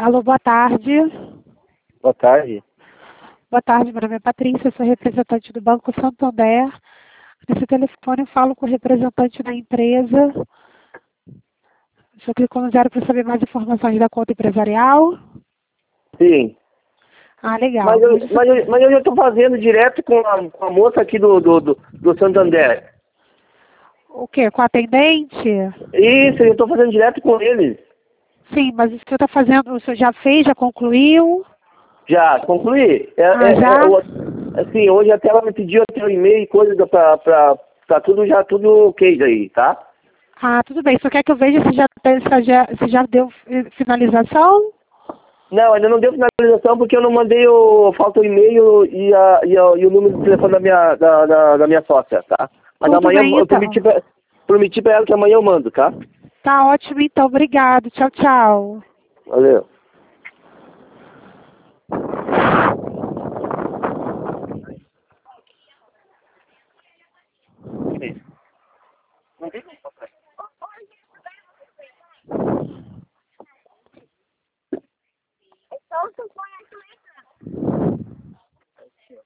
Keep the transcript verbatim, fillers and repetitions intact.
Alô, boa tarde. Boa tarde. Boa tarde, meu nome é Patrícia, sou representante do Banco Santander. Nesse telefone eu falo com o representante da empresa. O senhor clicou no zero para saber mais informações da conta empresarial? Sim. Ah, legal. Mas eu, Hoje mas eu, mas eu já estou fazendo direto com a, com a moça aqui do, do, do, do Santander. O quê? Com a atendente? Isso, eu estou fazendo direto com eles. Sim, mas o senhor está fazendo, o senhor já fez, já concluiu? Já, concluí. É, Ah, é, é, já? o- assim, hoje até ela me pediu até o e-mail e coisa para... Pra, tá tudo já tudo ok daí, tá? Ah, tudo bem. Só quer que eu veja se já, se já, se já deu eh, finalização? Não, ainda não deu finalização porque eu não mandei o... Falta o e-mail e, a, e, a, e o número de telefone da minha, da, da, da minha sócia, tá? Mas Tudo amanhã bem, eu prometi então. pra, prometi pra ela que amanhã eu mando, tá? Tá ótimo, então. Obrigado. Tchau, tchau. Valeu. Não tem